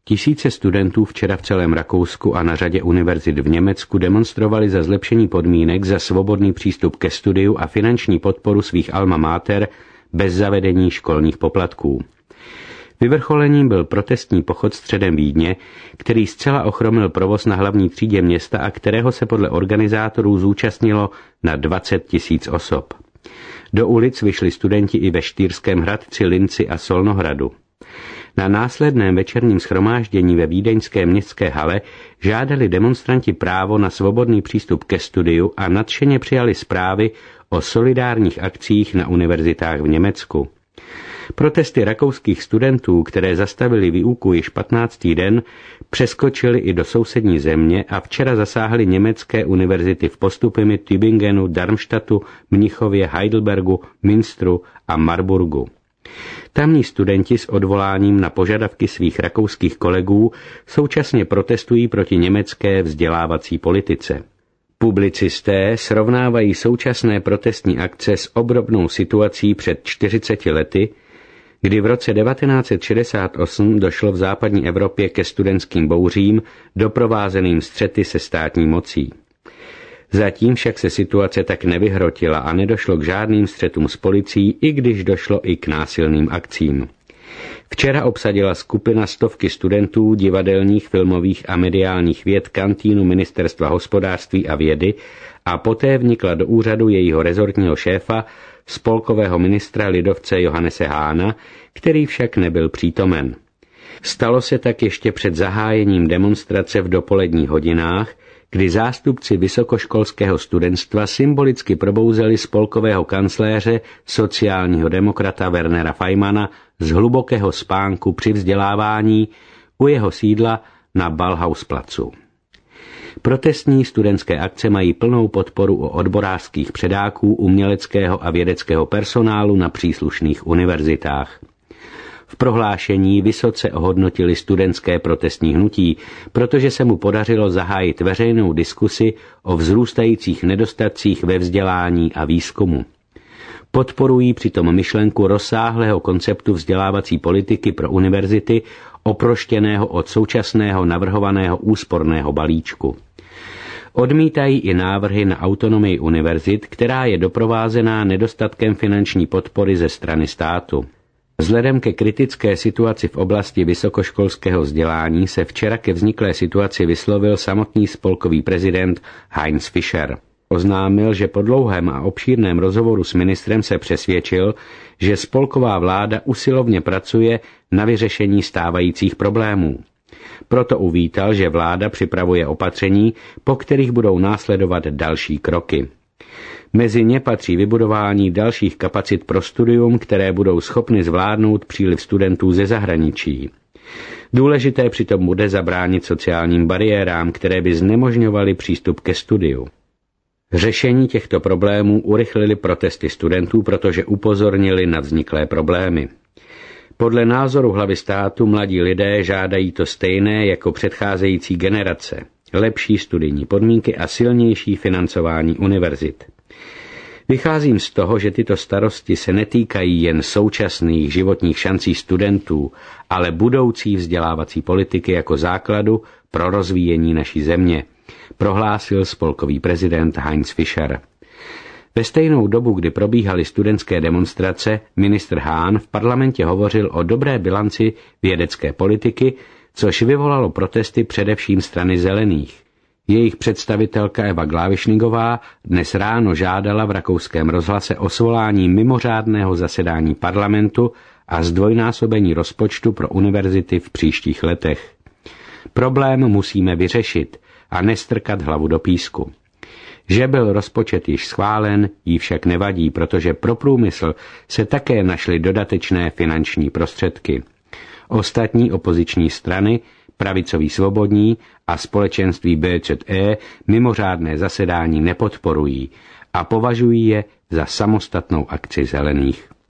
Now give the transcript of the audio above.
Tisíce studentů včera v celém Rakousku a na řadě univerzit v Německu demonstrovali za zlepšení podmínek, za svobodný přístup ke studiu a finanční podporu svých alma mater bez zavedení školních poplatků. Vyvrcholením byl protestní pochod středem Vídně, který zcela ochromil provoz na hlavní třídě města a kterého se podle organizátorů zúčastnilo na 20 000 osob. Do ulic vyšli studenti i ve Štýrském Hradci, Linci a Solnohradu. Na následném večerním shromáždění ve vídeňské městské hale žádali demonstranti právo na svobodný přístup ke studiu a nadšeně přijali zprávy o solidárních akcích na univerzitách v Německu. Protesty rakouských studentů, které zastavili výuku již 15. den, přeskočily i do sousední země a včera zasáhly německé univerzity v Postupimi, Tübingenu, Darmstadtu, Mnichově, Heidelbergu, Münsteru a Marburgu. Tamní studenti s odvoláním na požadavky svých rakouských kolegů současně protestují proti německé vzdělávací politice. Publicisté srovnávají současné protestní akce s obdobnou situací před 40 lety, kdy v roce 1968 došlo v západní Evropě ke studentským bouřím doprovázeným střety se státní mocí. Zatím však se situace tak nevyhrotila a nedošlo k žádným střetům s policií, i když došlo i k násilným akcím. Včera obsadila skupina stovky studentů divadelních, filmových a mediálních věd kantýnu Ministerstva hospodářství a vědy a poté vnikla do úřadu jejího rezortního šéfa, spolkového ministra lidovce Johannese Hahna, který však nebyl přítomen. Stalo se tak ještě před zahájením demonstrace v dopoledních hodinách, kdy zástupci vysokoškolského studentstva symbolicky probouzeli spolkového kancléře, sociálního demokrata Wernera Fajmana z hlubokého spánku při vzdělávání u jeho sídla na Ballhausplacu. Protestní studentské akce mají plnou podporu u odborářských předáků, uměleckého a vědeckého personálu na příslušných univerzitách. V prohlášení vysoce ohodnotili studentské protestní hnutí, protože se mu podařilo zahájit veřejnou diskusi o vzrůstajících nedostatcích ve vzdělání a výzkumu. Podporují přitom myšlenku rozsáhlého konceptu vzdělávací politiky pro univerzity, oproštěného od současného navrhovaného úsporného balíčku. Odmítají i návrhy na autonomii univerzit, která je doprovázená nedostatkem finanční podpory ze strany státu. Vzhledem ke kritické situaci v oblasti vysokoškolského vzdělání se včera ke vzniklé situaci vyslovil samotný spolkový prezident Heinz Fischer. Oznámil, že po dlouhém a obšírném rozhovoru s ministrem se přesvědčil, že spolková vláda usilovně pracuje na vyřešení stávajících problémů. Proto uvítal, že vláda připravuje opatření, po kterých budou následovat další kroky. Mezi ně patří vybudování dalších kapacit pro studium, které budou schopny zvládnout příliv studentů ze zahraničí. Důležité přitom bude zabránit sociálním bariérám, které by znemožňovaly přístup ke studiu. Řešení těchto problémů urychlily protesty studentů, protože upozornili na vzniklé problémy. Podle názoru hlavy státu mladí lidé žádají to stejné jako předcházející generace, lepší studijní podmínky a silnější financování univerzit. Vycházím z toho, že tyto starosti se netýkají jen současných životních šancí studentů, ale budoucí vzdělávací politiky jako základu pro rozvíjení naší země, prohlásil spolkový prezident Heinz Fischer. Ve stejnou dobu, kdy probíhaly studentské demonstrace, ministr Hahn v parlamentě hovořil o dobré bilanci vědecké politiky, což vyvolalo protesty především strany zelených. Jejich představitelka Eva Glavišnigová dnes ráno žádala v rakouském rozhlase o svolání mimořádného zasedání parlamentu a zdvojnásobení rozpočtu pro univerzity v příštích letech. Problém musíme vyřešit a nestrkat hlavu do písku. Že byl rozpočet již schválen, jí však nevadí, protože pro průmysl se také našly dodatečné finanční prostředky. Ostatní opoziční strany, pravicoví svobodní a společenství BZE mimořádné zasedání nepodporují a považují je za samostatnou akci zelených.